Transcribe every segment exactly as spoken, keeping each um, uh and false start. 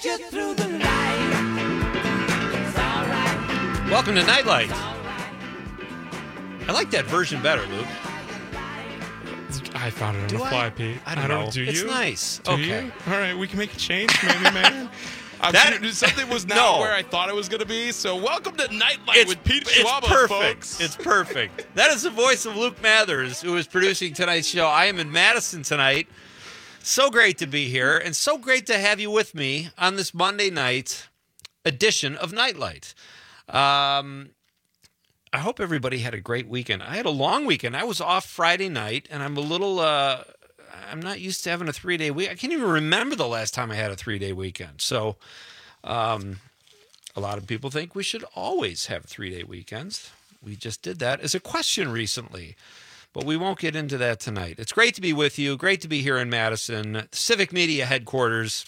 get you through the night. It's all right. Welcome to Nightlight. I like that version better, Luke. I found it on Do the I? fly, Pete. I don't know. Do you? It's nice. Do Okay. you? All right, we can make a change, maybe, man. I'm That- sure something was not No. where I thought it was going to be. So welcome to Nightlight It's, with Pete it's Schwaba, perfect. folks. It's perfect. That is the voice of Luke Mathers, who is producing tonight's show. I am in Madison tonight. So great to be here, and so great to have you with me on this Monday night edition of Nightlight. Um, I hope everybody had a great weekend. I had a long weekend. I was off Friday night, and I'm a little... Uh, I'm not used to having a three-day week. I can't even remember the last time I had a three-day weekend. So um, a lot of people think we should always have three-day weekends. We just did that as a question recently, but we won't get into that tonight. It's great to be with you. Great to be here in Madison, Civic Media headquarters.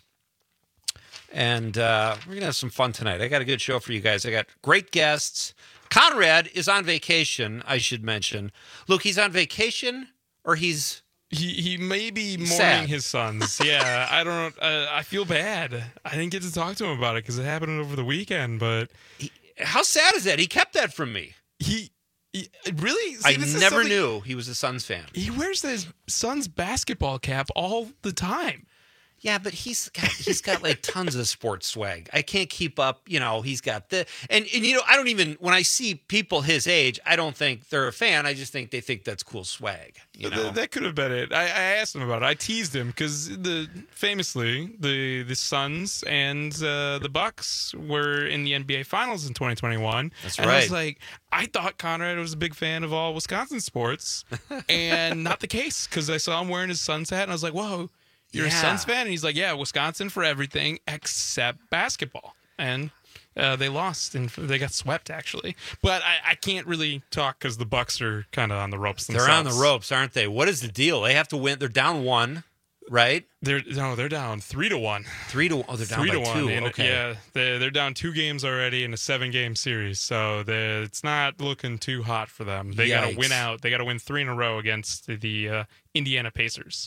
And uh, we're going to have some fun tonight. I got a good show for you guys. I got great guests. Conrad is on vacation, I should mention. Luke, he's on vacation or he's... He he may be mourning Sad. his sons. Yeah, I don't. Uh, I feel bad. I didn't get to talk to him about it because it happened over the weekend. But He, how sad is that? He kept that from me. he, he really. See, I this is never something- knew he was a Suns fan. He wears his son's basketball cap all the time. Yeah, but he's got he's got like tons of sports swag. I can't keep up. You know, he's got the and and you know I don't even when I see people his age, I don't think they're a fan. I just think they think that's cool swag. You know, Th- that could have been it. I, I asked him about it. I teased him because the famously the the Suns and uh, the Bucks were in the N B A Finals in twenty twenty-one. That's and I was right. like, I thought Conrad was a big fan of all Wisconsin sports, and not the case because I saw him wearing his Suns hat, and I was like, whoa. You're Yeah. a Suns fan? And he's like, yeah, Wisconsin for everything except basketball. And uh, they lost, and they got swept, actually. But I, I can't really talk because the Bucks are kind of on the ropes themselves. they're on the ropes, aren't they? What is the deal? They have to win. They're down one, right? They're no, they're down three to one. Three to oh, they're down Three by to one. two. in- Okay, Yeah, they're, they're down two games already in a seven-game series, so they're- it's not looking too hot for them. They got to Yikes. win out. They got to win three in a row against the, the uh, Indiana Pacers.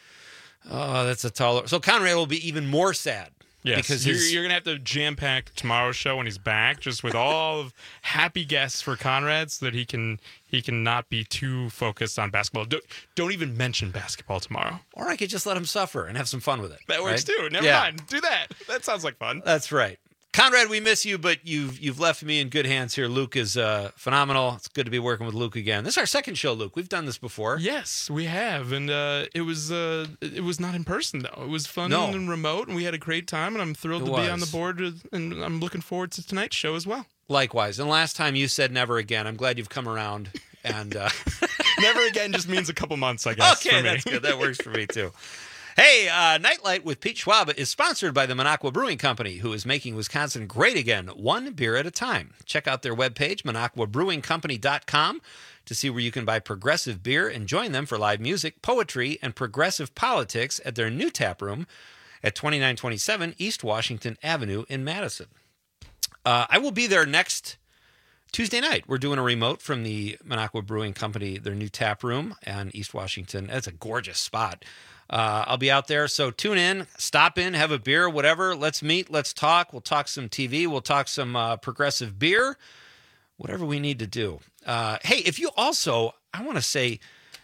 Oh, that's a taller. So Conrad will be even more sad. Yes, because you're, his, you're gonna have to jam pack tomorrow's show when he's back, just with all of happy guests for Conrad, so that he can he can not be too focused on basketball. Don't, don't even mention basketball tomorrow. or I could just let him suffer and have some fun with it. That works right? too. Never Yeah. mind. Do that. That sounds like fun. That's right. Conrad, we miss you, but you've you've left me in good hands here. Luke is uh, phenomenal. It's good to be working with Luke again. This is our second show, Luke. We've done this before. Yes, we have, and uh, it was uh, it was not in person though. It was fun No. and remote, and we had a great time. And I'm thrilled It to be on the was. board, with- and I'm looking forward to tonight's show as well. Likewise. And last time you said never again. I'm glad you've come around. And uh, Never again just means a couple months, I guess. okay, for me. that's good. That works for me too. Hey, uh, Nightlight with Pete Schwab is sponsored by the Minocqua Brewing Company, who is making Wisconsin great again, one beer at a time. Check out their webpage, minocqua brewing company dot com, to see where you can buy progressive beer and join them for live music, poetry, and progressive politics at their new tap room at twenty-nine twenty-seven East Washington Avenue in Madison. Uh, I will be there next Tuesday night. We're doing a remote from the Minocqua Brewing Company, their new tap room on East Washington. That's a gorgeous spot. Uh, I'll be out there, so tune in, stop in, have a beer, whatever. Let's meet, let's talk. We'll talk some T V. We'll talk some uh, progressive beer, whatever we need to do. Uh, hey, if you also, I want to say,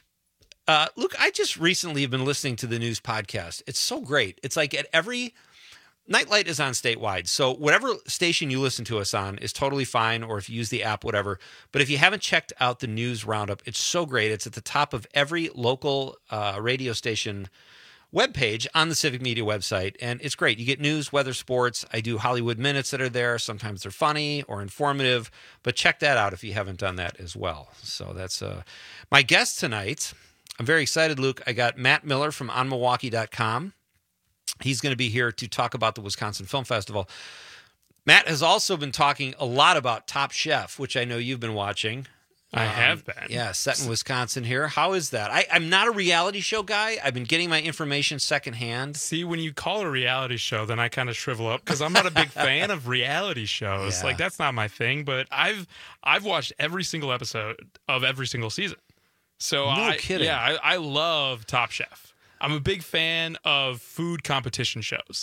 uh, look, I just recently have been listening to the news podcast. It's so great. It's like at every Nightlight is on statewide, so whatever station you listen to us on is totally fine, or if you use the app, whatever. But if you haven't checked out the news roundup, it's so great. It's at the top of every local uh, radio station webpage on the Civic Media website, and it's great. You get news, weather, sports. I do Hollywood Minutes that are there. Sometimes they're funny or informative, but check that out if you haven't done that as well. So that's uh, my guest tonight. I'm very excited, Luke. I got Matt Miller from on milwaukee dot com. He's going to be here to talk about the Wisconsin Film Festival. Matt has also been talking a lot about Top Chef, which I know you've been watching. I Um, have been. Yeah, set in Wisconsin here. How is that? I, I'm not a reality show guy. I've been getting my information secondhand. See, when you call it a reality show, then I kind of shrivel up because I'm not a big fan of reality shows. Yeah. Like that's not my thing. But I've I've watched every single episode of every single season. So No I, kidding. Yeah, I, I love Top Chef. I'm a big fan of food competition shows.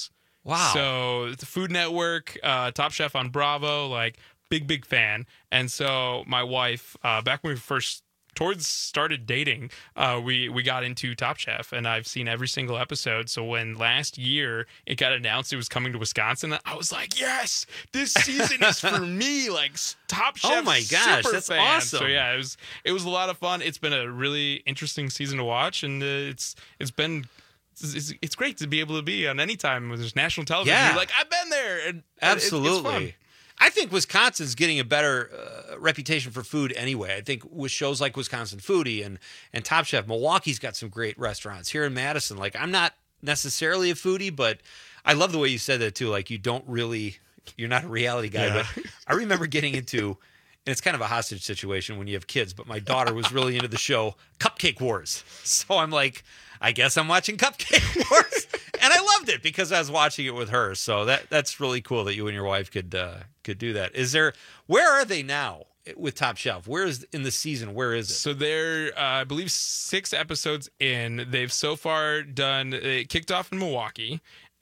Wow. So the Food Network, uh, Top Chef on Bravo, like big, big fan. And so my wife, uh, back when we first towards started dating, uh, we, we got into Top Chef, and I've seen every single episode. So when last year it got announced it was coming to Wisconsin, I was like, yes, this season is for me. Like Top Chef. Oh my gosh, super that's fan. awesome. So yeah, it was, it was a lot of fun. It's been a really interesting season to watch, and uh, it's, it's been, It's, it's great to be able to be on any time when there's national television. Yeah. You're like, I've been there. And, and it- Absolutely. it's fun. I think Wisconsin's getting a better uh, reputation for food anyway. I think with shows like Wisconsin Foodie and, and Top Chef, Milwaukee's got some great restaurants. Here in Madison, like, I'm not necessarily a foodie, but I love the way you said that too. Like, you don't really, you're not a reality guy. Yeah. But I remember getting into, and it's kind of a hostage situation when you have kids, but my daughter was really into the show Cupcake Wars. So I'm like, I guess I'm watching Cupcake Wars. And I loved it because I was watching it with her. So that that's really cool that you and your wife could uh, could do that. Is there, where are they now with Top Chef? Where is in the season? Where is it? So they're, uh, I believe, six episodes in. They've so far done, it kicked off in Milwaukee,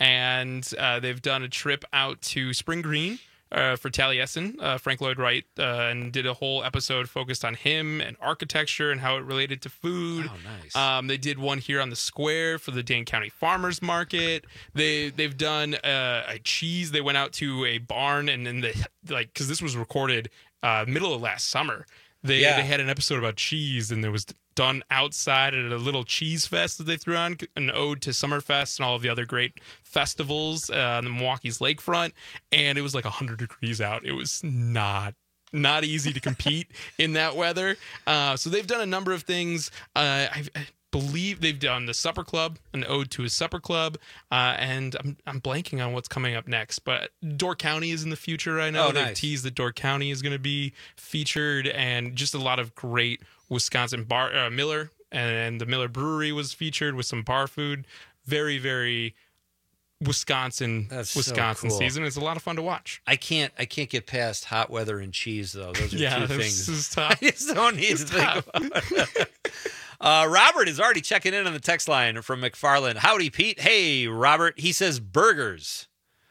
and uh, they've done a trip out to Spring Green. Uh, for Taliesin, uh, Frank Lloyd Wright, uh, and did a whole episode focused on him and architecture and how it related to food. Oh, nice. Um, they did one here on the square for the Dane County Farmers Market. They they've done uh, a cheese. They went out to a barn, and then they like because this was recorded uh, middle of last summer. They Yeah. they had an episode about cheese, and there was done outside at a little cheese fest that they threw on, an ode to Summerfest and all of the other great festivals uh, on the Milwaukee's lakefront. And it was like one hundred degrees out. It was not not easy to compete in that weather. Uh, so they've done a number of things. Uh, I, I believe they've done the Supper Club, an ode to a supper club, uh, and I'm I'm blanking on what's coming up next. But Door County is in the future. I know Oh, they've nice. teased that Door County is going to be featured, and just a lot of great Wisconsin bar. Uh, Miller and the Miller Brewery was featured with some bar food. Very very Wisconsin That's so Wisconsin cool. season. It's a lot of fun to watch. I can't I can't get past hot weather and cheese though. Those are Yeah, two this things is tough. I just don't need to It's think tough. about. Uh, Robert is already checking in on the text line from McFarland. Howdy, Pete. Hey, Robert. He says burgers.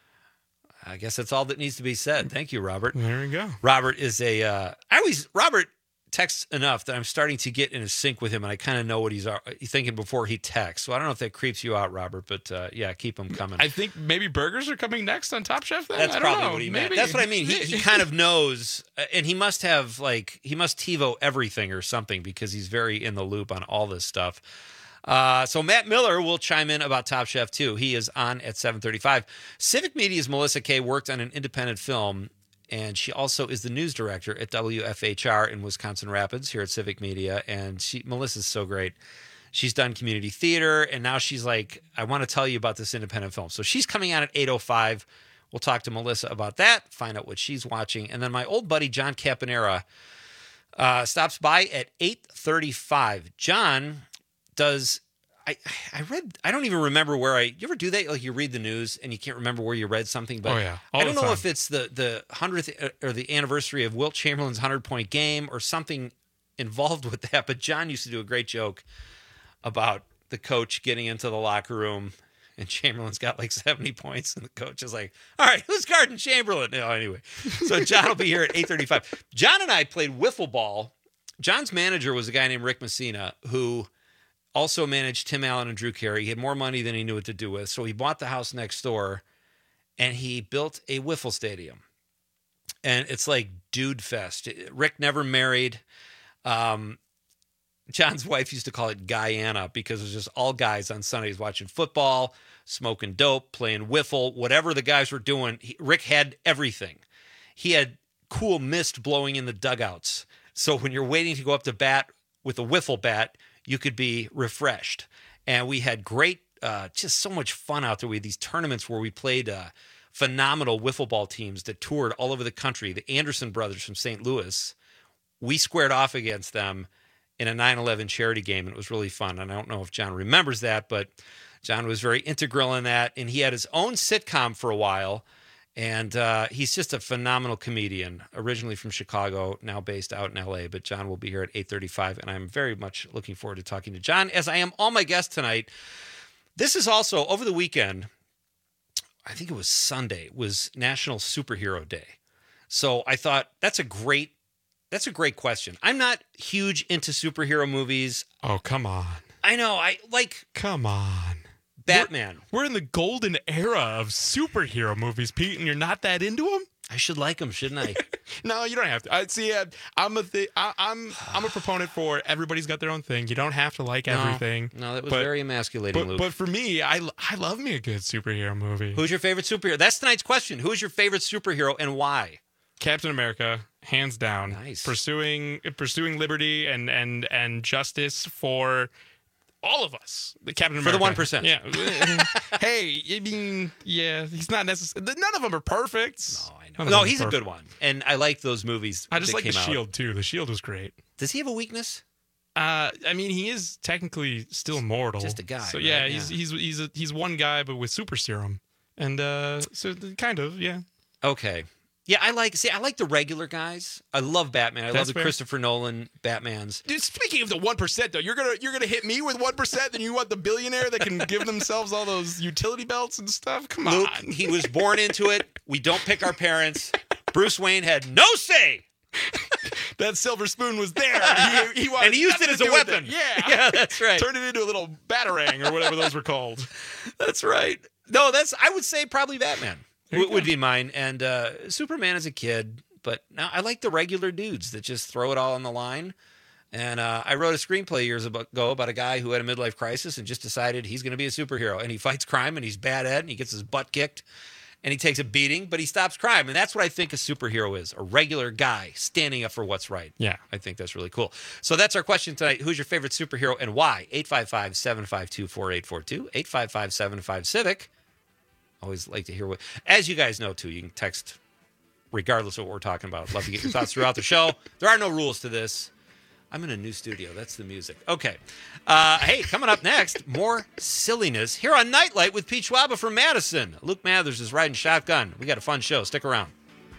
I guess that's all that needs to be said. Thank you, Robert. There we go. Robert is a. Uh, I always Robert texts enough that I'm starting to get in a sync with him, and I kind of know what he's, uh, he's thinking before he texts. So I don't know if that creeps you out, Robert, but uh, yeah, keep him coming. I think maybe burgers are coming next on Top Chef. Then That's I don't probably know. what he meant. Maybe. That's what I mean. He, he kind of knows, uh, and he must have like he must TiVo everything or something because he's very in the loop on all this stuff. Uh, so Matt Miller will chime in about Top Chef too. He is on at seven thirty-five. Civic Media's Melissa Kay worked on an independent film, and she also is the news director at W F H R in Wisconsin Rapids here at Civic Media. And she Melissa's so great. She's done community theater, and now she's like, I want to tell you about this independent film. So she's coming on at eight oh five. We'll talk to Melissa about that, find out what she's watching. And then my old buddy, John Campanera, uh, stops by at eight thirty-five. John does, I I read, I don't even remember where I, you ever do that? Like you read the news and you can't remember where you read something, but Oh, yeah. All I don't the know time. if it's the, the hundredth or the anniversary of Wilt Chamberlain's hundred-point game or something involved with that, but John used to do a great joke about the coach getting into the locker room and Chamberlain's got like seventy points and the coach is like, all right, who's guarding Chamberlain? No, anyway. So John will be here at eight thirty-five. John and I played wiffle ball. John's manager was a guy named Rick Messina who also managed Tim Allen and Drew Carey. He had more money than he knew what to do with. So he bought the house next door and he built a wiffle stadium. And it's like dude fest. Rick never married. Um, John's wife used to call it Guyana because it was just all guys on Sundays watching football, smoking dope, playing wiffle, whatever the guys were doing. He, Rick had everything. He had cool mist blowing in the dugouts. So when you're waiting to go up to bat with a wiffle bat, you could be refreshed. And we had great, uh, just so much fun out there. We had these tournaments where we played uh, phenomenal wiffle ball teams that toured all over the country. The Anderson brothers from Saint Louis, we squared off against them in a nine eleven charity game, and it was really fun. And I don't know if John remembers that, but John was very integral in that. And he had his own sitcom for a while, and uh, he's just a phenomenal comedian, originally from Chicago, now based out in L A. But John will be here at eight thirty-five, and I'm very much looking forward to talking to John, as I am all my guests tonight. This is also, over the weekend, I think it was Sunday, was National Superhero Day. So I thought that's a great that's a great question. I'm not huge into superhero movies. Oh, come on. I know, I like Come on. Batman. We're in the golden era of superhero movies, Pete, and you're not that into them? I should like them, shouldn't I? No, you don't have to. I see. I, I'm a th- I, I'm I'm a proponent for everybody's got their own thing. You don't have to like No. everything. No, that was But- very emasculating, But Luke. but for me, I I love me a good superhero movie. Who's your favorite superhero? That's tonight's question. Who's your favorite superhero and why? Captain America, hands down. Nice. Pursuing pursuing liberty and and and justice for all of us. The Captain For the America. one percent. Yeah. Hey, I mean, yeah, he's not necessary. None of them are perfect. Oh, I None know. of No, them are he's a perfect. good one. And I like those movies. I just that like the came out. Shield too. The Shield was great. Does he have a weakness? Uh, I mean, he is technically still mortal. Just a guy, So right? yeah, Yeah. he's he's he's a, he's one guy, but with super serum, and uh, so th- kind of yeah. Okay. Yeah, I like see I like the regular guys. I love Batman. I love That's the fair. Christopher Nolan Batmans. Dude, speaking of the one percent though, you're gonna you're gonna hit me with one percent, then you want the billionaire that can give themselves all those utility belts and stuff. Come Luke, on, he was born into it. We don't pick our parents. Bruce Wayne had no say. that silver spoon was there, he, he wanted And he used it nothing as to a do with weapon. it. Yeah, Yeah, that's right. Turned it into a little batarang or whatever those were called. That's right. No, that's I would say probably Batman There you w- would go. be mine, and uh, Superman as a kid. But now I like the regular dudes that just throw it all on the line. And uh, I wrote a screenplay years ago about a guy who had a midlife crisis and just decided he's going to be a superhero. And he fights crime, and he's bad at it, and he gets his butt kicked, and he takes a beating, but he stops crime. And that's what I think a superhero is, a regular guy standing up for what's right. Yeah. I think that's really cool. So that's our question tonight. Who's your favorite superhero and why? eight five five, seven five two, four eight four two, eight five five, seven five, Civic. Always like to hear what, as you guys know too, you can text regardless of what we're talking about. Love to get your thoughts throughout the show. There are no rules to this. I'm in a new studio. That's the music. Okay. Uh, hey, coming up next, more silliness here on Nightlight with Pete Schwaba from Madison. Luke Mathers is riding shotgun. We got a fun show. Stick around.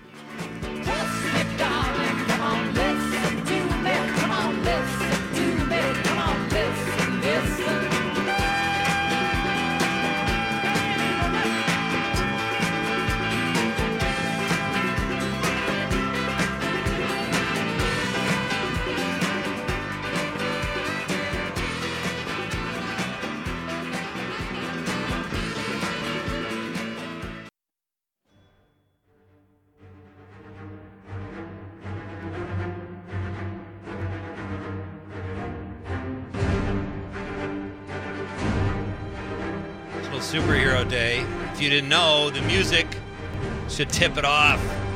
Just sit down and come on, listen to me. Come on, listen to me. Come on, listen, listen. National Superhero Day. If you didn't know, the music should tip it off.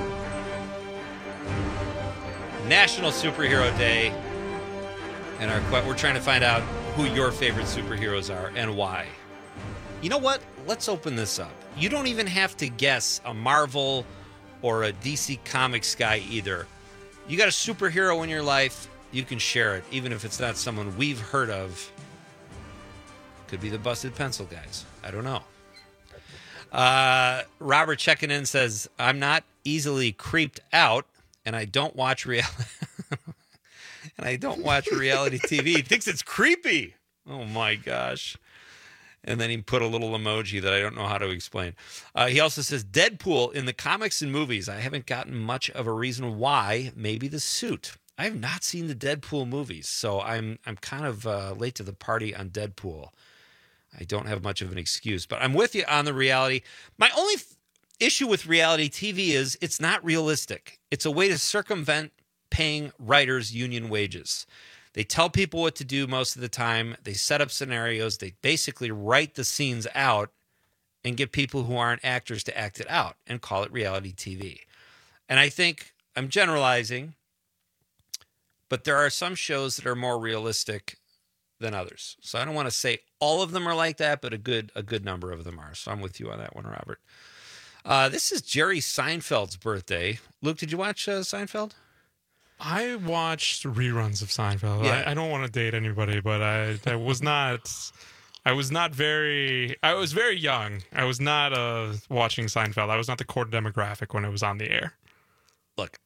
National Superhero Day. And our que- we're trying to find out who your favorite superheroes are and why. You know what? Let's open this up. You don't even have to guess a Marvel or a D C Comics guy either. You got a superhero in your life, you can share it, even if it's not someone we've heard of. Could be the Busted Pencil guys. I don't know. Uh, Robert checking in says, I'm not easily creeped out, and I don't watch reality. and I don't watch reality T V. He thinks it's creepy. Oh my gosh. And then he put a little emoji that I don't know how to explain. Uh, he also says, Deadpool in the comics and movies. I haven't gotten much of a reason why. Maybe the suit. I have not seen the Deadpool movies, so I'm I'm kind of uh, late to the party on Deadpool. I don't have much of an excuse, but I'm with you on the reality. My only f- issue with reality T V is it's not realistic. It's a way to circumvent paying writers union wages. They tell people what to do most of the time. They set up scenarios. They basically write the scenes out and get people who aren't actors to act it out and call it reality T V. And I think I'm generalizing, but there are some shows that are more realistic than others. So I don't want to say all of them are like that, but a good a good number of them are. So I'm with you on that one, Robert. Uh, this is Jerry Seinfeld's birthday. Luke, did you watch uh, Seinfeld? I watched reruns of Seinfeld. Yeah. I, I don't want to date anybody, but I, I was not. I was not very. I was very young. I was not uh, watching Seinfeld. I was not the core demographic when it was on the air. Look,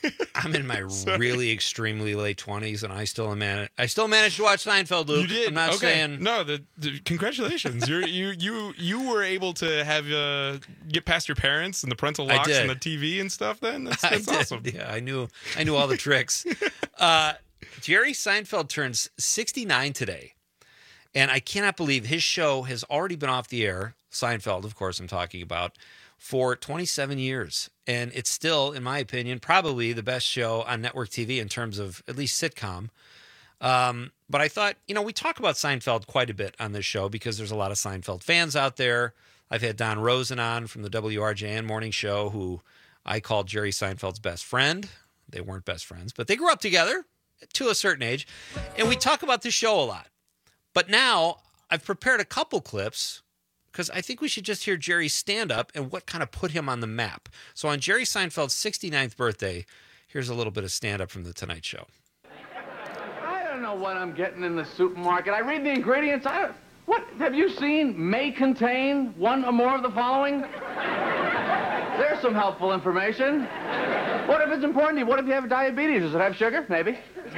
I'm in my really extremely late twenties, and I still man I still managed to watch Seinfeld, Luke. You did. I'm not okay. saying No, the, the congratulations. You're you you you were able to have uh, get past your parents and the parental I locks did. and the T V and stuff. Then that's, I that's did. awesome. Yeah, I knew I knew all the tricks. Uh, Jerry Seinfeld turns sixty-nine today, and I cannot believe his show has already been off the air. Seinfeld, of course, I'm talking about, for twenty-seven years. And it's still, in my opinion, probably the best show on network T V in terms of at least sitcom. Um, but I thought, you know, we talk about Seinfeld quite a bit on this show because there's a lot of Seinfeld fans out there. I've had Don Rosen on from the W R J N morning show, who I called Jerry Seinfeld's best friend. They weren't best friends, but they grew up together to a certain age. And we talk about this show a lot. But now I've prepared a couple clips because I think we should just hear Jerry's stand-up and what kind of put him on the map. So on Jerry Seinfeld's sixty-ninth birthday, here's a little bit of stand-up from The Tonight Show. I don't know what I'm getting in the supermarket. I read the ingredients. I don't, what have you seen may contain one or more of the following? There's some helpful information. What if it's important to you? What if you have diabetes? Does it have sugar? Maybe.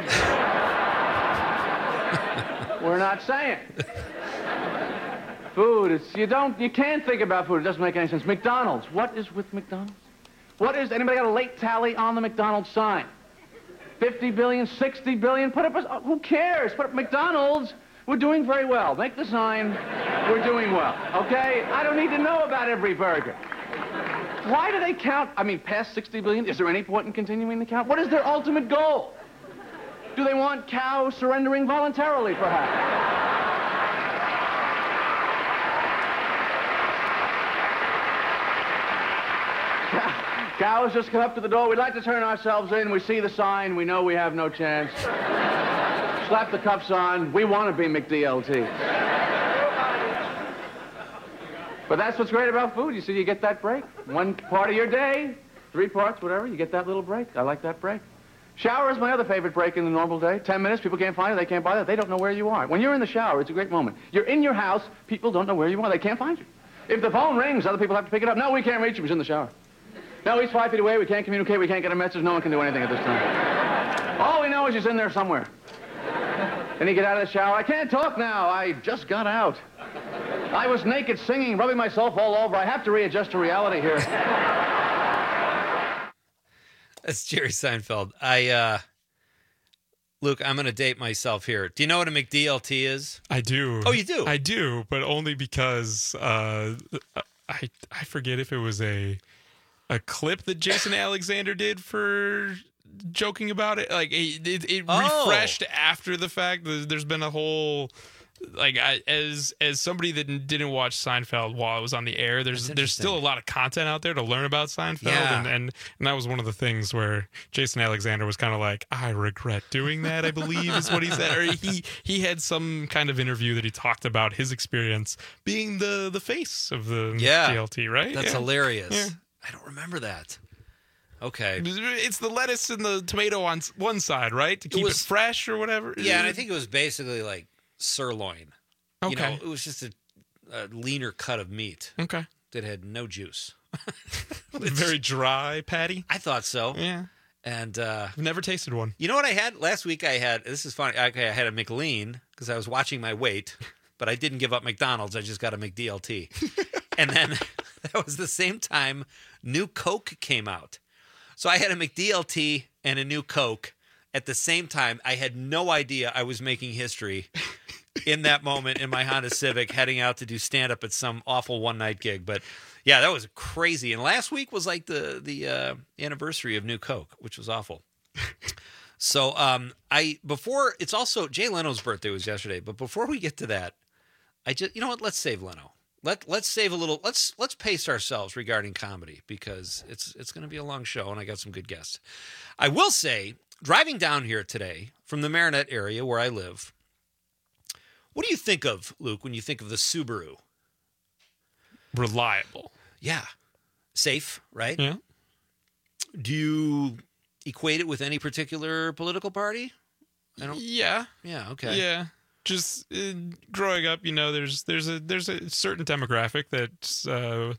We're not saying. Food, it's, you don't, you can't think about food. It doesn't make any sense. McDonald's. What is with McDonald's? What is, anybody got a late tally on the McDonald's sign? fifty billion, sixty billion? Put up a, who cares? Put up McDonald's. We're doing very well. Make the sign. We're doing well. Okay? I don't need to know about every burger. Why do they count, I mean, past sixty billion? Is there any point in continuing to count? What is their ultimate goal? Do they want cows surrendering voluntarily, perhaps? Cows just come up to the door. We'd like to turn ourselves in. We see the sign. We know we have no chance. Slap the cuffs on. We want to be McDLT. But that's what's great about food. You see, you get that break. One part of your day, three parts, whatever, you get that little break. I like that break. Shower is my other favorite break in the normal day. Ten minutes, people can't find it, they can't buy it, they don't know where you are. When you're in the shower, it's a great moment. You're in your house, people don't know where you are, they can't find you. If the phone rings, other people have to pick it up. No, we can't reach him, he's in the shower. No, he's five feet away, we can't communicate, we can't get a message, no one can do anything at this time. All we know is he's in there somewhere. Then you get out of the shower, I can't talk now, I just got out. I was naked singing, rubbing myself all over, I have to readjust to reality here. That's Jerry Seinfeld. I, uh, Luke, I'm going to date myself here. Do you know what a McDLT is? I do. Oh, you do? I do, but only because uh, I I forget if it was a a clip that Jason Alexander did for joking about it. Like it, it, it Oh. refreshed after the fact. There's there's been a whole like I, as as somebody that didn't watch Seinfeld while it was on the air. There's That's there's still a interesting. lot of content out there to learn about Seinfeld, Yeah. and, and and that was one of the things where Jason Alexander was kind of like, I regret doing that. I believe is what he said, or he he had some kind of interview that he talked about his experience being the the face of the Yeah. G L T, right? That's Yeah. hilarious. Yeah. I don't remember that. Okay. It's the lettuce and the tomato on s- one side, right? To keep it, was- fresh or whatever. Yeah, and I think it was basically like sirloin. You know, Okay. it was just a, a leaner cut of meat Okay. that had no juice. Very dry patty. I thought so. Yeah. And uh, I've never tasted one. you know what I had? Last week I had, this is funny, okay, I had a McLean because I was watching my weight, but I didn't give up McDonald's. I just got a McDLT. And then that was the same time new Coke came out. So I had a McDLT and a new Coke at the same time. I had no idea I was making history in that moment in my Honda Civic heading out to do stand-up at some awful one-night gig. But yeah, that was crazy. And last week was like the the uh, anniversary of New Coke, which was awful. So um, I before it's also Jay Leno's birthday was yesterday. But before we get to that, I just you know what? Let's save Leno. Let let's save a little. Let's let's pace ourselves regarding comedy because it's it's going to be a long show and I got some good guests. I will say, driving down here today from the Marinette area where I live. What do you think of, Luke, when you think of the Subaru? Reliable. Yeah. Safe, right? Yeah. Do you equate it with any particular political party? I don't. Yeah. Yeah, okay. Yeah. Just uh, growing up, you know, there's there's a there's a certain demographic that's uh,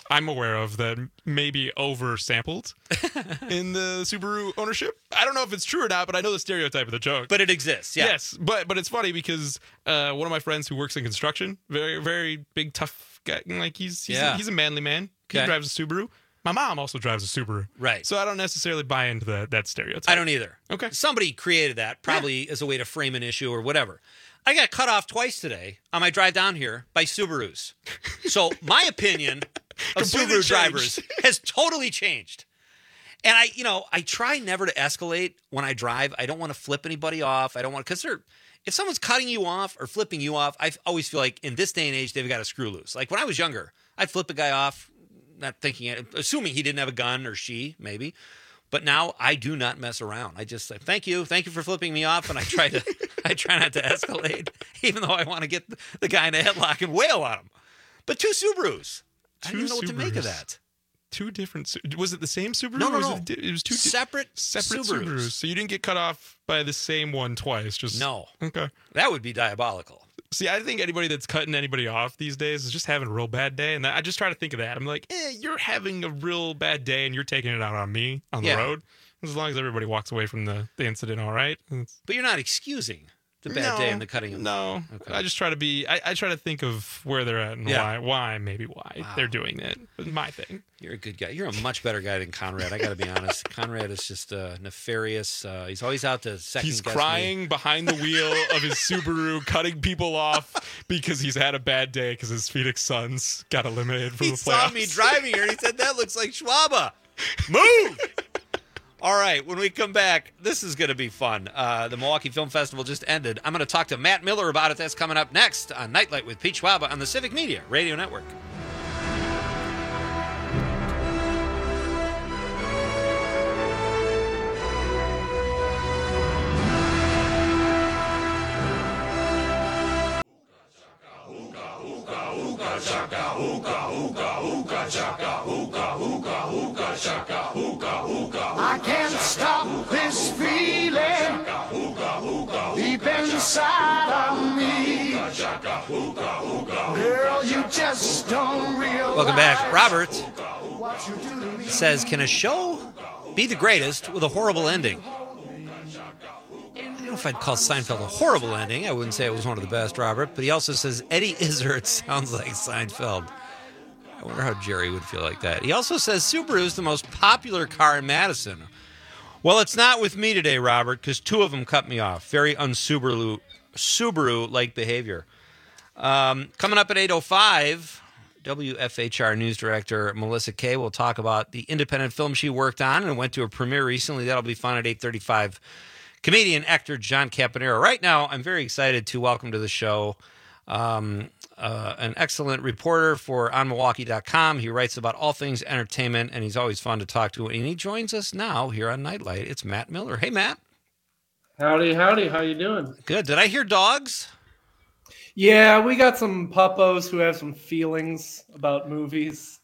I'm aware of that may be oversampled in the Subaru ownership. I don't know if it's true or not, but I know the stereotype of the joke. But it exists, yeah. Yes, but but it's funny because uh, one of my friends who works in construction, very very big tough guy, like he's he's, Yeah. a, he's a manly man. He Okay. drives a Subaru. My mom also drives a Subaru. Right. So I don't necessarily buy into that that stereotype. I don't either. Okay. Somebody created that, probably as a way to frame an issue or whatever. I got cut off twice today on my drive down here by Subarus. So my opinion of Completely Subaru drivers changed. has totally changed. And I, you know, I try never to escalate when I drive. I don't want to flip anybody off. I don't want, because they're, if someone's cutting you off or flipping you off, I always feel like in this day and age, they've got a screw loose. Like when I was younger, I'd flip a guy off, not thinking, assuming he didn't have a gun or she, maybe. But now I do not mess around. I just say, thank you. Thank you for flipping me off. And I try to, I try not to escalate, even though I want to get the guy in a headlock and wail on him. But two Subarus. I don't Two even know what to make of Subarus. that. Two different. Su- Was it the same Subaru? No, no, or was no. It, di- it was two di- Separate, separate Subarus. Subarus. So you didn't get cut off by the same one twice. Just No. Okay. That would be diabolical. See, I think anybody that's cutting anybody off these days is just having a real bad day, and I just try to think of that. I'm like, eh, you're having a real bad day, and you're taking it out on me on the Yeah. road. As long as everybody walks away from the, the incident, all right. It's- But you're not excusing the bad no, day and the cutting of No, Okay. I just try to be. I, I try to think of where they're at and Yeah. why, why, maybe why Wow. they're doing it. It's my thing. You're a good guy. You're a much better guy than Conrad. I got to be honest. Conrad is just uh, nefarious. Uh, he's always out to second He's guess crying me. behind the wheel of his Subaru, cutting people off because he's had a bad day because his Phoenix Suns got eliminated from He the saw playoffs. me driving here and he said, that looks like Schwaba. Move! All right, when we come back, this is going to be fun. Uh, the Milwaukee Film Festival just ended. I'm going to talk to Matt Miller about it. That's coming up next on Nightlight with Pete Schwaba on the Civic Media Radio Network. I can't stop this feeling deep inside of me. Girl, you just don't realize. Welcome back. Robert what you do to me. says, can a show be the greatest with a horrible ending? I don't know if I'd call Seinfeld a horrible ending. I wouldn't say it was one of the best, Robert. But he also says, Eddie Izzard sounds like Seinfeld. I wonder how Jerry would feel like that. He also says Subaru is the most popular car in Madison. Well, it's not with me today, Robert, because two of them cut me off. Very un-Subaru, Subaru-like behavior. Um, coming up at eight oh five, W F H R News Director Melissa Kay will talk about the independent film she worked on and went to a premiere recently. That'll be fun at eight thirty-five. Comedian, actor John Campanera. Right now, I'm very excited to welcome to the show um, uh, an excellent reporter for on milwaukee dot com. He writes about all things entertainment, and he's always fun to talk to. And he joins us now here on Nightlight. It's Matt Miller. Hey, Matt. Howdy, howdy. How you doing? Good. Did I hear dogs? Yeah, we got some puppos who have some feelings about movies.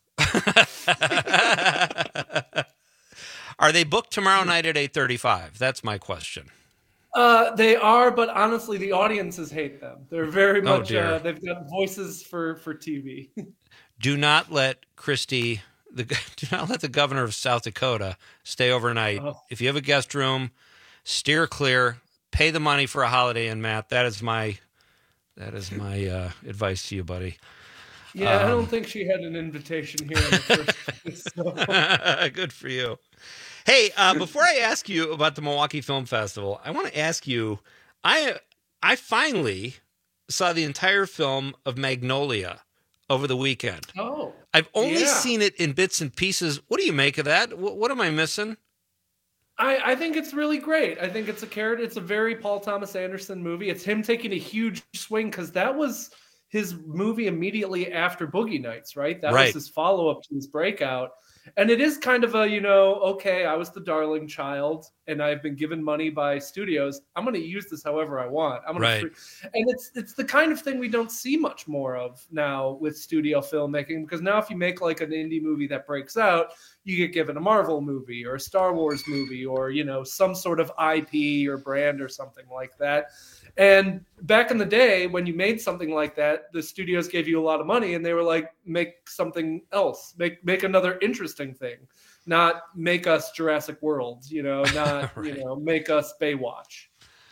Are they booked tomorrow night at eight thirty-five? That's my question. Uh, they are, but honestly, the audiences hate them. They're very Oh, much. dear. Uh, they've got voices for for T V. Do not let Christie, the do not let the governor of South Dakota stay overnight. Oh. If you have a guest room, steer clear. Pay the money for a Holiday Inn, Matt. That is my that is my uh, advice to you, buddy. Yeah, I Um, don't think she had an invitation here in the first place. So. Good for you. Hey, uh, before I ask you about the Milwaukee Film Festival, I want to ask you. I I finally saw the entire film of Magnolia over the weekend. Oh, I've only yeah. seen it in bits and pieces. What do you make of that? What, what am I missing? I, I think it's really great. I think it's a carrot. It's a very Paul Thomas Anderson movie. It's him taking a huge swing because that was his movie immediately after Boogie Nights, right? That Right. was his follow-up to his breakout. And it is kind of a, you know, okay, I was the darling child and I've been given money by studios. I'm going to use this however I want. I'm going Right. to free- and it's it's the kind of thing we don't see much more of now with studio filmmaking, because now if you make like an indie movie that breaks out, you get given a Marvel movie or a Star Wars movie or, you know, some sort of I P or brand or something like that. And back in the day, when you made something like that, the studios gave you a lot of money and they were like, make something else, make make another interesting thing, not make us Jurassic World, you know, not, Right. you know, make us Baywatch.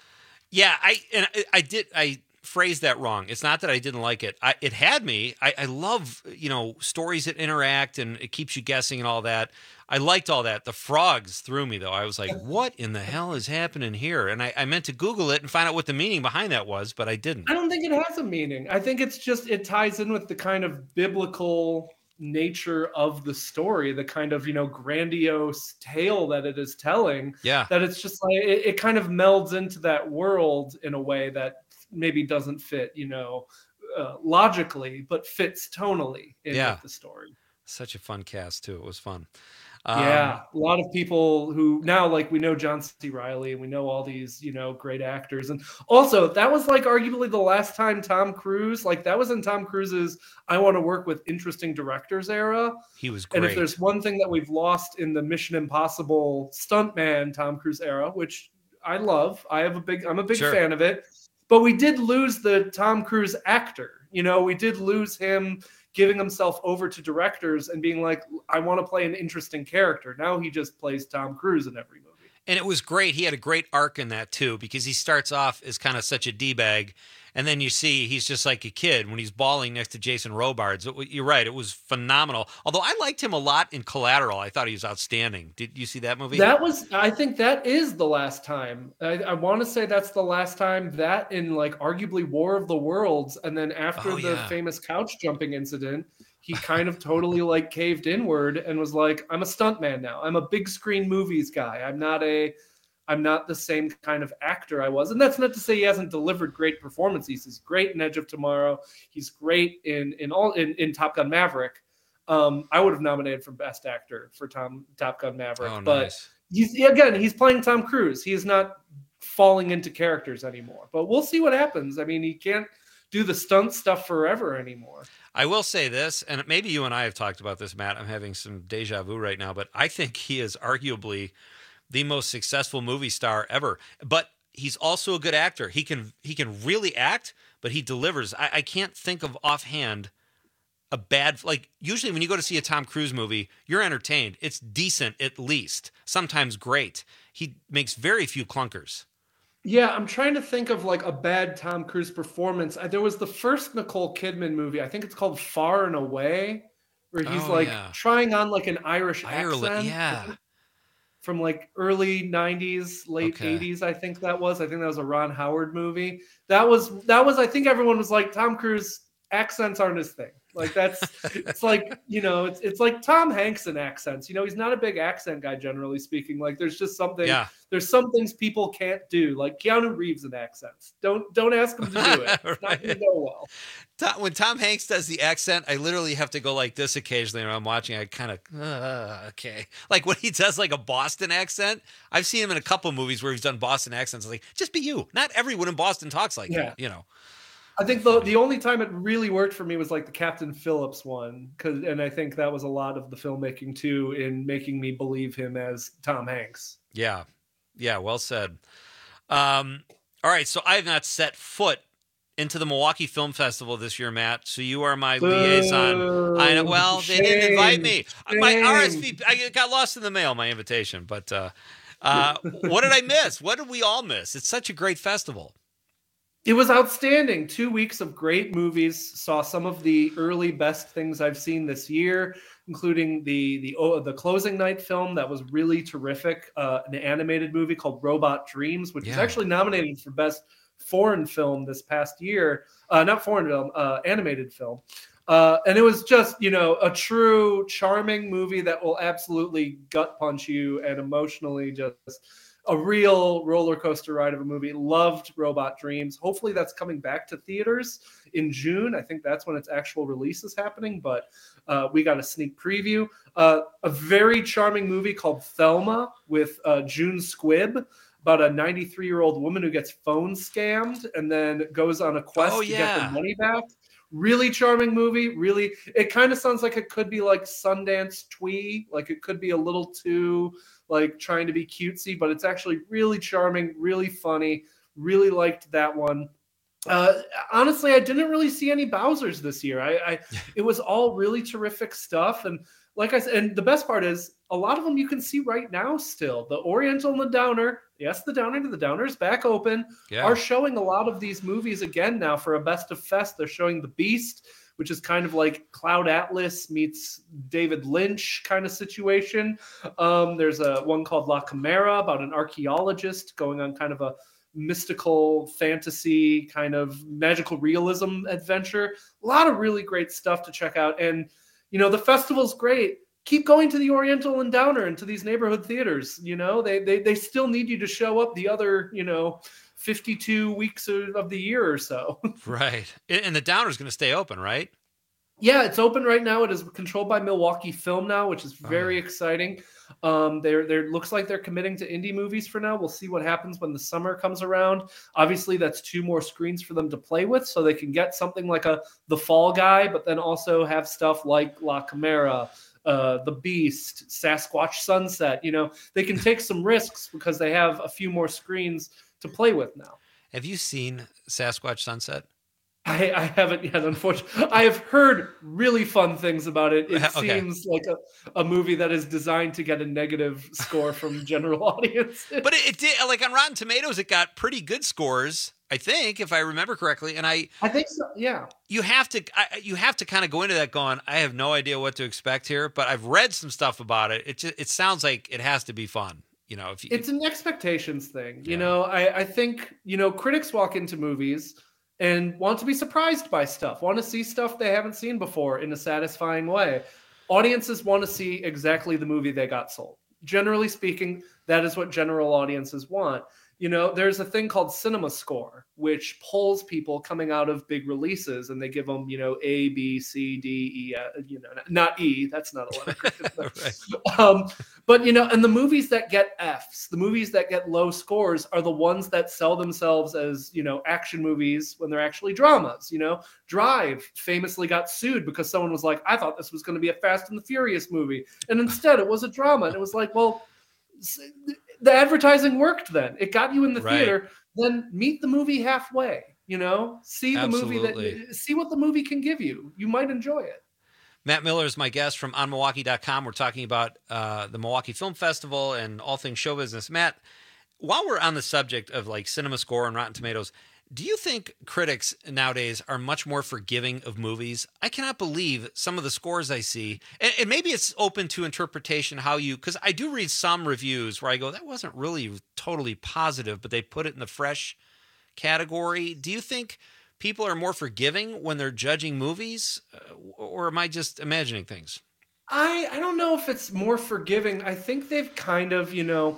Yeah, I and I, I did I phrased that wrong. It's not that I didn't like it. I, it had me. I, I love, you know, stories that interact and it keeps you guessing and all that. I liked all that. The frogs threw me though. I was like, what in the hell is happening here? And I, I meant to Google it and find out what the meaning behind that was, but I didn't. I don't think it has a meaning. I think it's just, it ties in with the kind of biblical nature of the story, the kind of, you know, grandiose tale that it is telling. Yeah. That it's just like, it, it kind of melds into that world in a way that maybe doesn't fit, you know, uh, logically, but fits tonally in Yeah. with the story. Such a fun cast too. It was fun. Um, Yeah, a lot of people who now, like, we know John C. Reilly and we know all these, you know, great actors. And also, that was like arguably the last time Tom Cruise, like, that was in Tom Cruise's I want to work with interesting directors era. He was great. And if there's one thing that we've lost in the Mission Impossible stuntman Tom Cruise era, which I love, I have a big, I'm a big Sure. fan of it. But we did lose the Tom Cruise actor. You know, we did lose him giving himself over to directors and being like, I want to play an interesting character. Now he just plays Tom Cruise in every movie. And it was great. He had a great arc in that too, because he starts off as kind of such a D-bag, and then you see he's just like a kid when he's bawling next to Jason Robards. It- You're right. It was phenomenal. Although I liked him a lot in Collateral. I thought he was outstanding. Did you see that movie? That was, I think that is the last time. I, I want to say that's the last time that in like arguably War of the Worlds. And then after Oh, the yeah. famous couch jumping incident, he kind of totally like caved inward and was like, I'm a stuntman now. I'm a big screen movies guy. I'm not a, I'm not the same kind of actor I was. And that's not to say he hasn't delivered great performances. He's great in Edge of Tomorrow. He's great in, in all, in, in Top Gun Maverick. Um, I would have nominated for Best Actor for Tom Top Gun Maverick, Oh, but nice. he's again he's playing Tom Cruise. He is not falling into characters anymore. But we'll see what happens. I mean, he can't do the stunt stuff forever anymore. I will say this, and maybe you and I have talked about this, Matt. I'm having some deja vu right now, but I think he is arguably the most successful movie star ever. But he's also a good actor. He can he can really act, but he delivers. I, I can't think of offhand a bad, like, usually when you go to see a Tom Cruise movie, you're entertained. It's decent at least, sometimes great. He makes very few clunkers. Yeah, I'm trying to think of like a bad Tom Cruise performance. Uh, There was the first Nicole Kidman movie. I think it's called Far and Away, where he's Oh, like yeah. trying on like an Irish Ireland, accent. yeah. From like early nineties, late Okay. eighties, I think that was. I think that was a Ron Howard movie. That was that was. I think everyone was like, Tom Cruise accents aren't his thing. Like that's it's like, you know, it's it's like Tom Hanks in accents. You know, he's not a big accent guy generally speaking. Like there's just something. Yeah. There's some things people can't do. Like Keanu Reeves in accents. Don't don't ask him to do it. It's not going to go well. Tom, when Tom Hanks does the accent, I literally have to go like this occasionally when I'm watching. I kind of, uh, okay. Like when he does like a Boston accent, I've seen him in a couple movies where he's done Boston accents. I'm like, just be you. Not everyone in Boston talks like Yeah. that, you know. I think the the only time it really worked for me was like the Captain Phillips one, because and I think that was a lot of the filmmaking too in making me believe him as Tom Hanks. Yeah. Yeah, well said. Um, all right, so I have not set foot into the Milwaukee Film Festival this year, Matt. So you are my liaison. I know. Well, they didn't invite me. My R S V P, I got lost in the mail, my invitation. But uh, uh, what did I miss? What did we all miss? It's such a great festival. It was outstanding. Two weeks of great movies. Saw some of the early best things I've seen this year, including the the oh, the closing night film that was really terrific. Uh, an animated movie called Robot Dreams, which was Yeah. actually nominated for best foreign film this past year. Uh, not foreign film, uh, animated film. Uh, and it was just, you know, a true charming movie that will absolutely gut punch you and emotionally just a real roller coaster ride of a movie. Loved Robot Dreams. Hopefully that's coming back to theaters in June. I think that's when its actual release is happening, but uh, we got a sneak preview. Uh, a very charming movie called Thelma with uh, June Squibb, about a ninety-three-year-old woman who gets phone scammed and then goes on a quest Oh, to get yeah. her money back. really charming movie. Really, it kind of sounds like it could be like Sundance twee, like it could be a little too like trying to be cutesy, but it's actually really charming, really funny. Really liked that one. Uh, honestly, I didn't really see any Bowsers this year. I, I it was all really terrific stuff, and like I said, and the best part is a lot of them you can see right now still. The Oriental and the Downer, yes, the Downer to the Downers back open, Yeah. are showing a lot of these movies again now for a Best of Fest. They're showing The Beast, which is kind of like Cloud Atlas meets David Lynch kind of situation. Um, there's a one called La Chimera about an archaeologist going on kind of a mystical fantasy kind of magical realism adventure. A lot of really great stuff to check out. And, you know, the festival's great. Keep going to the Oriental and Downer and to these neighborhood theaters. You know, they, they, they still need you to show up the other, you know, fifty-two weeks of of the year or so. Right. And and the Downer's going to stay open, right? Yeah, it's open right now. It is controlled by Milwaukee Film now, which is very exciting. Um, they're they're looks like they're committing to indie movies for now. We'll see what happens when the summer comes around. Obviously, that's two more screens for them to play with, so they can get something like a The Fall Guy, but then also have stuff like La Chimera, uh, The Beast, Sasquatch Sunset. You know, they can take some risks because they have a few more screens to play with now. Have you seen Sasquatch Sunset? I, I haven't yet, unfortunately. I have heard really fun things about it. It Okay. seems like a, a movie that is designed to get a negative score from general audience. But it, it did, like on Rotten Tomatoes, it got pretty good scores, I think, if I remember correctly. And I, I think so. Yeah. you have to, I, you have to kind of go into that going, I have no idea what to expect here, but I've read some stuff about it. It just, it sounds like it has to be fun. You know, if you, It's an expectations thing. You Yeah. know, I, I think, you know, critics walk into movies and want to be surprised by stuff, want to see stuff they haven't seen before in a satisfying way. Audiences want to see exactly the movie they got sold. Generally speaking, that is what general audiences want. You know, there's a thing called Cinema Score, which polls people coming out of big releases, and they give them, you know, A, B, C, D, E, uh, you know, not E. That's not a letter. Right. um, but, you know, and the movies that get Fs, the movies that get low scores are the ones that sell themselves as, you know, action movies when they're actually dramas. You know, Drive famously got sued because someone was like, I thought this was going to be a Fast and the Furious movie. And instead it was a drama. And it was like, well, the advertising worked then. It got you in the Right. theater. Then meet the movie halfway, you know, see the movie Absolutely. that, see what the movie can give you. You might enjoy it. Matt Miller is my guest from on milwaukee dot com. We're talking about uh, the Milwaukee Film Festival and all things show business. Matt, while we're on the subject of like Cinema Score and Rotten Tomatoes, do you think critics nowadays are much more forgiving of movies? I cannot believe some of the scores I see, and, and maybe it's open to interpretation how you, because I do read some reviews where I go, that wasn't really totally positive, but they put it in the fresh category. Do you think people are more forgiving when they're judging movies, uh, or am I just imagining things? I I don't know if it's more forgiving. I think they've kind of, you know,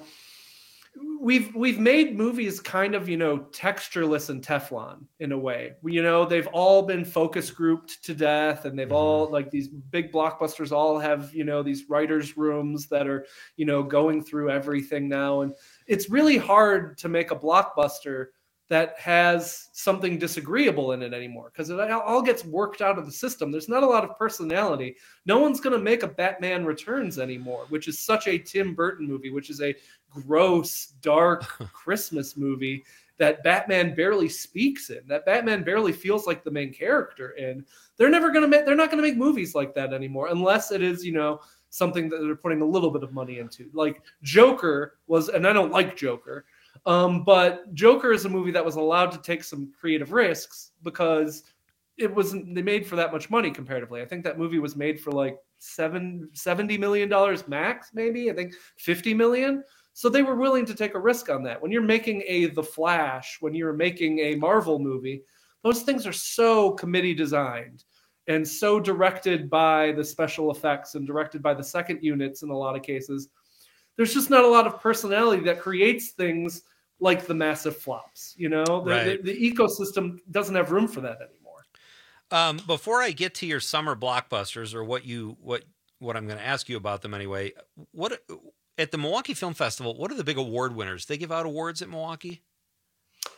we've we've made movies kind of, you know, textureless and Teflon in a way. You know, they've all been focus grouped to death, and they've all, like, these big blockbusters all have, you know, these writers' rooms that are, you know, going through everything now. And it's really hard to make a blockbuster that has something disagreeable in it anymore, because it all gets worked out of the system. There's not a lot of personality. No one's going to make a Batman Returns anymore, which is such a Tim Burton movie, which is a gross, dark Christmas movie that Batman barely speaks in, that Batman barely feels like the main character in. They're never going to make, they're not going to make movies like that anymore, unless it is, you know, something that they're putting a little bit of money into. Like Joker was, and I don't like Joker, Um, but Joker is a movie that was allowed to take some creative risks because it wasn't, they made for that much money comparatively. I think that movie was made for like seven, seventy million dollars max, maybe. I think fifty million. So they were willing to take a risk on that. When you're making a The Flash, when you're making a Marvel movie, those things are so committee designed and so directed by the special effects and directed by the second units in a lot of cases. There's just not a lot of personality that creates things like the massive flops. You know, the, Right. the, the ecosystem doesn't have room for that anymore. Um, before I get to your summer blockbusters, or what you what what I'm going to ask you about them anyway, what at the Milwaukee Film Festival, what are the big award winners? They give out awards at Milwaukee?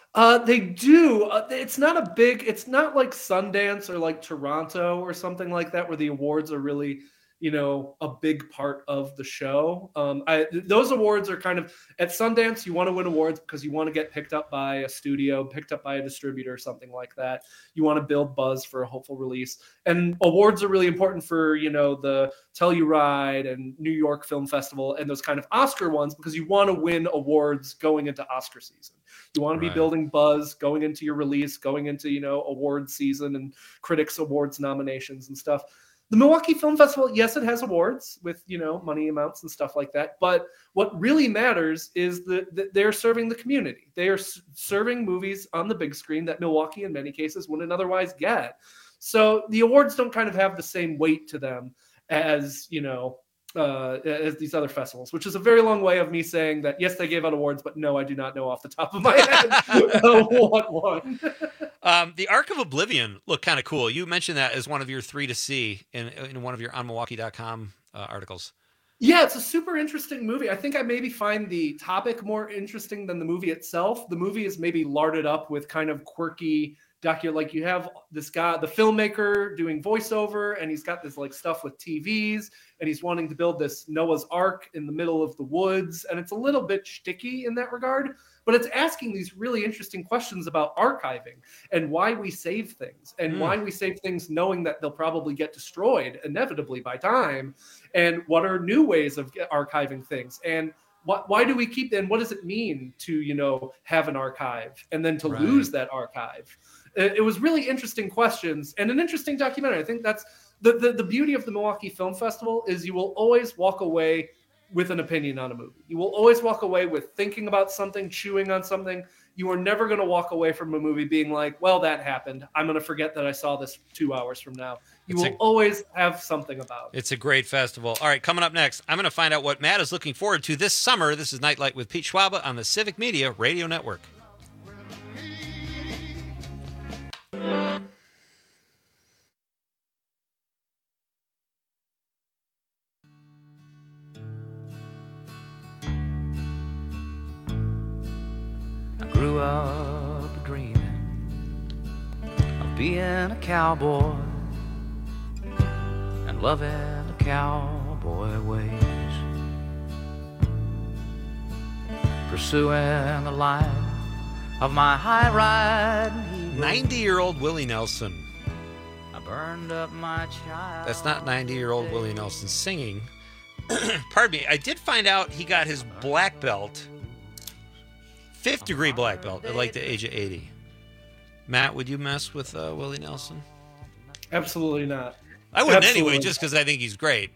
Uh, they do. Uh, it's not a big. It's not like Sundance or like Toronto or something like that, where the awards are really, you know, a big part of the show. Um, I, those awards are kind of at Sundance. You want to win awards because you want to get picked up by a studio, picked up by a distributor, something like that. You want to build buzz for a hopeful release. And awards are really important for, you know, the Telluride and New York Film Festival and those kind of Oscar ones, because you want to win awards going into Oscar season. You want to Right. be building buzz going into your release, going into, you know, award season and critics awards nominations and stuff. The Milwaukee Film Festival, yes, it has awards with, you know, money amounts and stuff like that. But what really matters is that, that they're serving the community. They are s- serving movies on the big screen that Milwaukee, in many cases, wouldn't otherwise get. So the awards don't kind of have the same weight to them as, you know, uh, as these other festivals, which is a very long way of me saying that, yes, they gave out awards, but no, I do not know off the top of my head uh, what one. Um, the Ark of Oblivion looked kind of cool. You mentioned that as one of your three to see in, in one of your on Milwaukee dot com uh, articles. Yeah, it's a super interesting movie. I think I maybe find the topic more interesting than the movie itself. The movie is maybe larded up with kind of quirky docu, like you have this guy, the filmmaker, doing voiceover, and he's got this like stuff with T Vs, and he's wanting to build this Noah's Ark in the middle of the woods, and it's a little bit shticky in that regard, but it's asking these really interesting questions about archiving and why we save things, and Mm. why we save things knowing that they'll probably get destroyed inevitably by time, and what are new ways of archiving things, and what, why do we keep, and what does it mean to, you know, have an archive and then to Right. lose that archive? It, it was really interesting questions and an interesting documentary. I think that's the, the the beauty of the Milwaukee Film Festival is you will always walk away with an opinion on a movie. You will always walk away with thinking about something, chewing on something. You are never going to walk away from a movie being like, well, that happened. I'm going to forget that I saw this two hours from now. You It's will a- always have something about it. It's a great festival. All right, coming up next, I'm going to find out what Matt is looking forward to this summer. This is Nightlight with Pete Schwaba on the Civic Media Radio Network. I grew up dreaming of being a cowboy and loving the cowboy ways, pursuing the life of my high riding hero. ninety-year-old Willie Nelson. I burned up my child. That's not ninety-year-old Willie Nelson singing. Pardon me. I did find out he got his black belt, fifth degree black belt, at like the age of eighty. Matt, would you mess with uh, Willie Nelson? Absolutely not. I wouldn't Absolutely. anyway, just because I think he's great.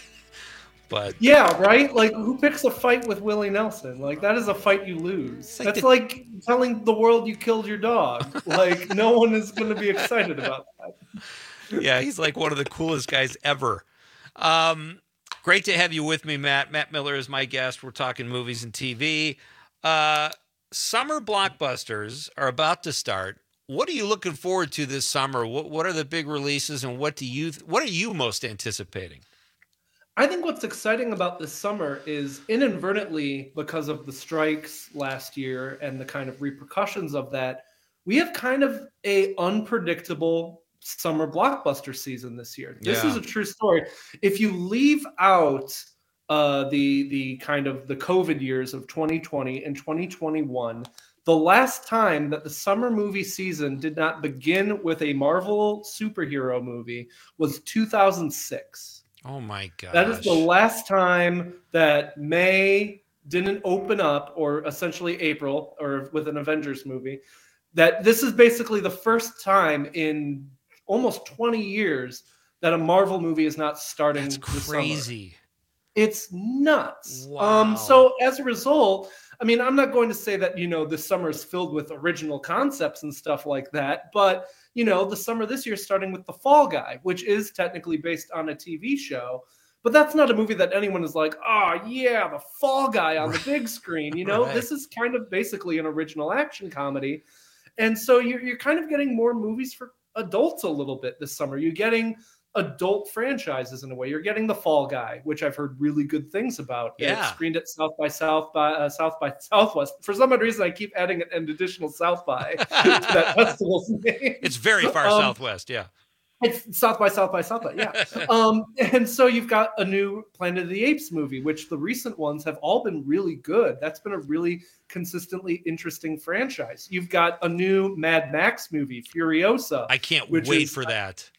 But Yeah, right? Like, who picks a fight with Willie Nelson? Like, that is a fight you lose. like That's the- like telling the world you killed your dog. Like, no one is going to be excited about that. yeah, he's like one of the coolest guys ever. Um, great to have you with me, Matt. Matt Miller is my guest. We're talking movies and T V. Uh, summer blockbusters are about to start. What are you looking forward to this summer? What What are the big releases, and what do you What are you most anticipating? I think what's exciting about this summer is inadvertently, because of the strikes last year and the kind of repercussions of that, we have kind of a unpredictable summer blockbuster season this year. This Yeah. is a true story. If you leave out uh, the the kind of the COVID years of twenty twenty and twenty twenty-one, the last time that the summer movie season did not begin with a Marvel superhero movie was two thousand six. Oh my gosh. That is the last time that May didn't open up, or essentially April, or with an Avengers movie. That this is basically the first time in almost twenty years that a Marvel movie is not starting. That's this summer. crazy. It's nuts. Wow. Um, so as a result, I mean, I'm not going to say that, you know, the summer is filled with original concepts and stuff like that, but, you know, the summer this year is starting with The Fall Guy, which is technically based on a T V show, but that's not a movie that anyone is like, oh, yeah, The Fall Guy on the big screen. You know, Right. this is kind of basically an original action comedy. And so you're, you're kind of getting more movies for adults a little bit this summer. You're getting adult franchises in a way. You're getting The Fall Guy, which I've heard really good things about. Yeah. It's screened at South by South by uh, South by Southwest. For some odd reason, I keep adding an, an additional South by to that festival's name. It's very far Um, southwest, yeah. It's South by South by South by, yeah. um, and so you've got a new Planet of the Apes movie, which the recent ones have all been really good. That's been a really consistently interesting franchise. You've got a new Mad Max movie, Furiosa. I can't which wait is- for that.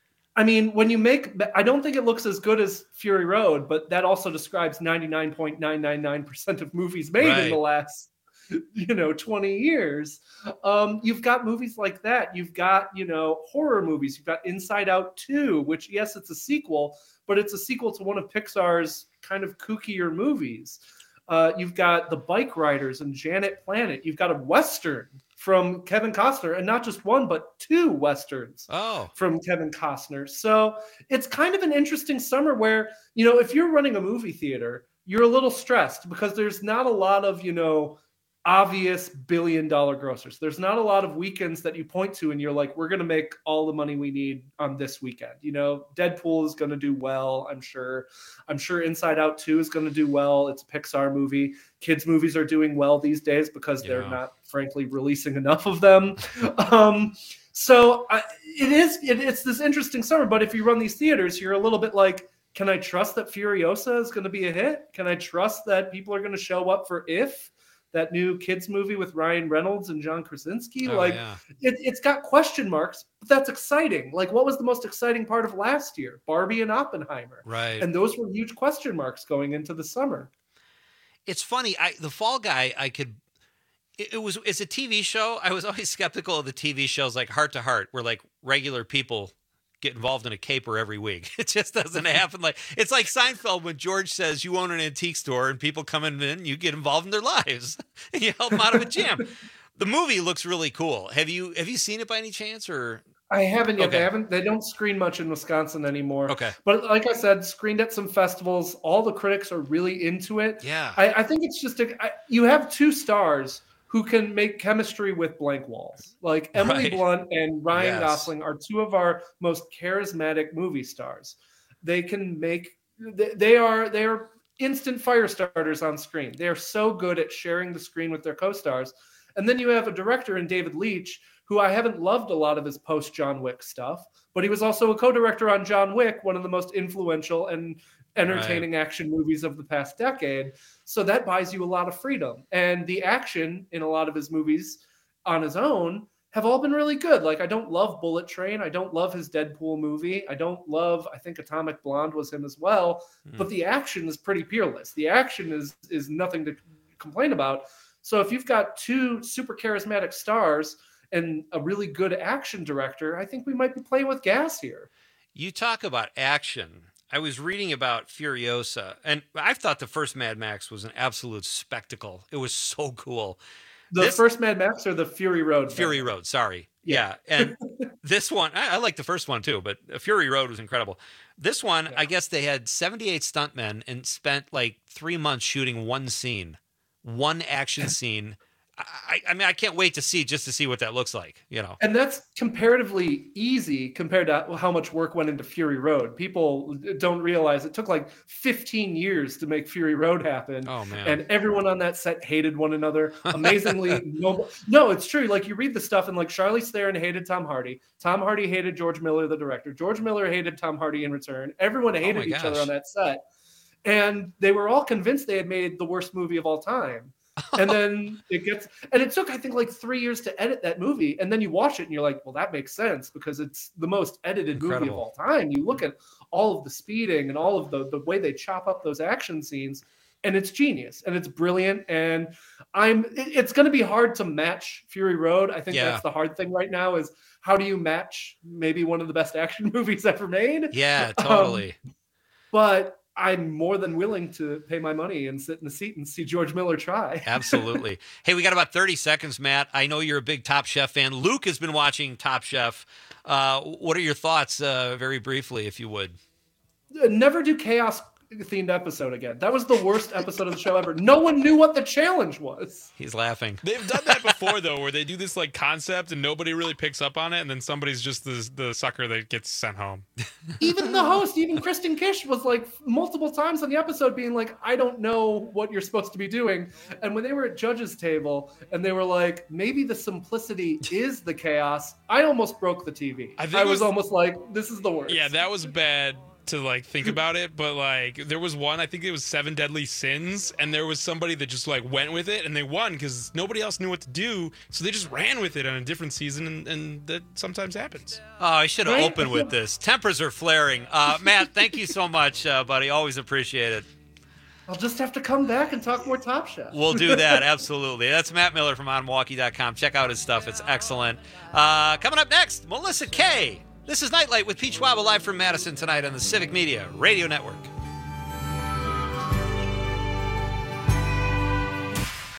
I mean, when you make, I don't think it looks as good as Fury Road, but that also describes ninety-nine point nine nine nine percent of movies made Right. in the last, you know, twenty years. Um, you've got movies like that. You've got, you know, horror movies. You've got Inside Out two, which, yes, it's a sequel, but it's a sequel to one of Pixar's kind of kookier movies. Uh, you've got The Bike Riders and Janet Planet. You've got a Western from Kevin Costner, and not just one, but two Westerns Oh, from Kevin Costner. So it's kind of an interesting summer where, you know, if you're running a movie theater, you're a little stressed because there's not a lot of, you know, obvious billion dollar grossers. There's not a lot of weekends that you point to and you're like, we're going to make all the money we need on this weekend. You know, Deadpool is going to do well, I'm sure. I'm sure Inside Out two is going to do well. It's a Pixar movie. Kids movies are doing well these days because they're Yeah. not, frankly, releasing enough of them. um, so I, it is, it, it's this interesting summer, but if you run these theaters, you're a little bit like, can I trust that Furiosa is going to be a hit? Can I trust that people are going to show up for If, that new kids movie with Ryan Reynolds and John Krasinski? oh like yeah. it, it's got question marks, but that's exciting. Like, what was the most exciting part of last year? Barbie and Oppenheimer. Right. And those were huge question marks going into the summer. It's funny. I the Fall Guy. I could. It, it was. It's a T V show. I was always skeptical of the T V shows like Heart to Heart, where like regular people get involved in a caper every week. It just doesn't happen. Like it's like Seinfeld when George says you own an antique store and people come in and you get involved in their lives and you help them out of a jam. The movie looks really cool. Have you have you seen it by any chance or? I haven't yet. Okay. They haven't. They don't screen much in Wisconsin anymore. Okay. But like I said, screened at some festivals. All the critics are really into it. Yeah. I, I think it's just a. I, you have two stars who can make chemistry with blank walls. Like Emily Right. Blunt and Ryan Yes. Gosling are two of our most charismatic movie stars. They can make. They, they are. They are instant fire starters on screen. They are so good at sharing the screen with their co-stars. And then you have a director in David Leitch, who I haven't loved a lot of his post John Wick stuff, but he was also a co-director on John Wick, one of the most influential and entertaining action movies of the past decade. So that buys you a lot of freedom. And the action in a lot of his movies on his own have all been really good. Like, I don't love Bullet Train. I don't love his Deadpool movie. I don't love, I think Atomic Blonde was him as well, Hmm. but the action is pretty peerless. The action is is nothing to complain about. So if you've got two super charismatic stars and a really good action director, I think we might be playing with gas here. You talk about action. I was reading about Furiosa, and I thought the first Mad Max was an absolute spectacle. It was so cool. The This- first Mad Max or the Fury Road? Fury Road, sorry. Yeah. And this one, I, I like the first one too, but Fury Road was incredible. This one, I guess they had seventy-eight stuntmen and spent like three months shooting one scene, one action scene. I, I mean, I can't wait to see just to see what that looks like, you know. And that's comparatively easy compared to how much work went into Fury Road. People don't realize it took like fifteen years to make Fury Road happen. Oh, man. And everyone on that set hated one another. Amazingly, no, no, it's true. Like, you read the stuff, and like Charlize Theron hated Tom Hardy. Tom Hardy hated George Miller, the director. George Miller hated Tom Hardy in return. Everyone hated Oh my each other gosh. on that set. And they were all convinced they had made the worst movie of all time. And then it gets, and it took, I think, like three years to edit that movie. And then you watch it and you're like, well, that makes sense because it's the most edited movie of Incredible. all time. You look at all of the speeding and all of the, the way they chop up those action scenes, and it's genius and it's brilliant. And I'm, it- it's going to be hard to match Fury Road. I think Yeah. that's the hard thing right now is how do you match maybe one of the best action movies ever made? Yeah, Um, totally. But I'm more than willing to pay my money and sit in the seat and see George Miller try. Absolutely. Hey, we got about thirty seconds, Matt. I know you're a big Top Chef fan. Luke has been watching Top Chef. Uh, what are your thoughts, uh, very briefly, if you would? Never do chaos themed episode again. That was the worst episode of the show ever. No one knew what the challenge was. He's laughing. They've done that before though, where they do this like concept and nobody really picks up on it, and then somebody's just the the sucker that gets sent home. Even the host, even Kristen Kish, was like multiple times on the episode being like, I don't know what you're supposed to be doing. And when they were at judges' table and they were like, maybe the simplicity is the chaos, I almost broke the T V. I I, think it was was- almost like, this is the worst. Yeah, that was bad to like think about it, but like there was one, I think it was Seven Deadly Sins, and there was somebody that just like went with it and they won because nobody else knew what to do, so they just ran with it on a different season, and, and that sometimes happens. Oh, I should have Right? opened with this. Tempers are flaring. Uh, Matt, thank you so much, uh, buddy. Always appreciate it. I'll just have to come back and talk more Top Chef. We'll do that, absolutely. That's Matt Miller from on milwaukee dot com. Check out his stuff. It's excellent. Uh, coming up next, Melissa Kay. This is Nightlight with Pete Schwab live from Madison tonight on the Civic Media Radio Network.